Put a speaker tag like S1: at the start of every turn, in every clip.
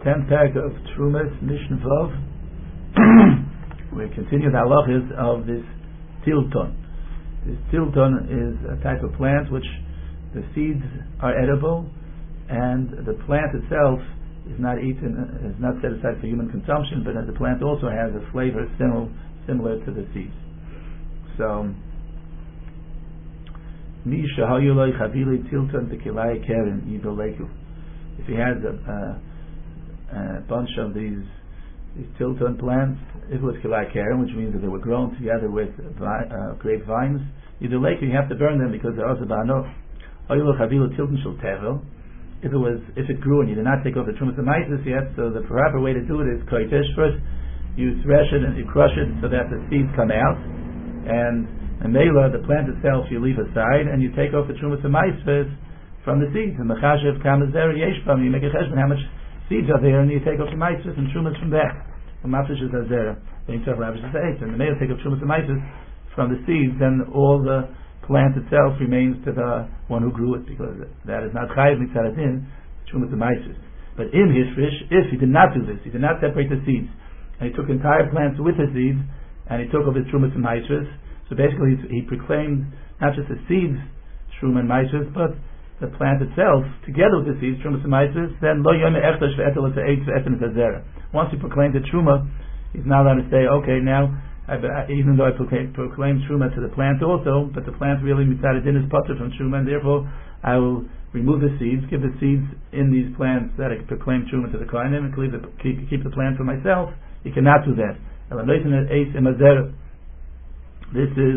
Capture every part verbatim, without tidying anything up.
S1: tenth parak of Trumas, Mishnah Vav. We continue the halachas of this tilton. This tilton is a type of plant which the seeds are edible, and the plant itself is not eaten, is not set aside for human consumption, but the plant also has a flavor similar similar to the seeds. So, Misha Hayuloi Chavili Tilton Tekilai Keren Yidoleku. If he has a, a, a bunch of these these tilton plants, if it was Kilai Keren, which means that they were grown together with vi- uh, grapevines, Yidoleku, you have to burn them because they're also ba'ano. Hayuloi Chavili Tilton Shel Tevel. If it was, if it grew and you did not take off the trumas and maizus yet, so the proper way to do it is koitesh. First, you thresh it and you crush it so that the seeds come out, and and mela, the plant itself, you leave aside and you take off the trumas and maizus from the seeds. And mechashev kamazer yeshpam, you make a cheshbon how much seeds are there, and you take off the maizus and trumas from there. And mafish is azera. Then you take off the and the mela take off trumas and maizus from the seeds, then all the plant itself remains to the one who grew it, because that is not chayiv mitzaratin, trumas and maizus. But in hifrish, if he did not do this, he did not separate the seeds, and he took entire plants with the seeds, and he took off his trumas and maizus. So basically, he proclaimed not just the seeds, truma and maizus, but the plant itself, together with the seeds, trumas and maizus. Then lo yom echtash ve'etel ve'etz ve'etem zera. Once he proclaimed the truma, he's now allowed to say, okay, now, I, even though I proclaim, proclaim truma to the plant also, but the plant really mitzadadin is potter from truma, and therefore I will remove the seeds, give the seeds in these plants that I proclaim truma to the kohanim, and keep the, keep, keep the plant for myself. You cannot do that. This is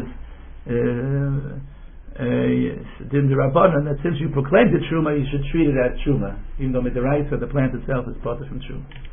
S1: din d'Rabbanan, that since you proclaimed the truma, you should treat it as truma, even though midaraisa the plant itself is potter from truma.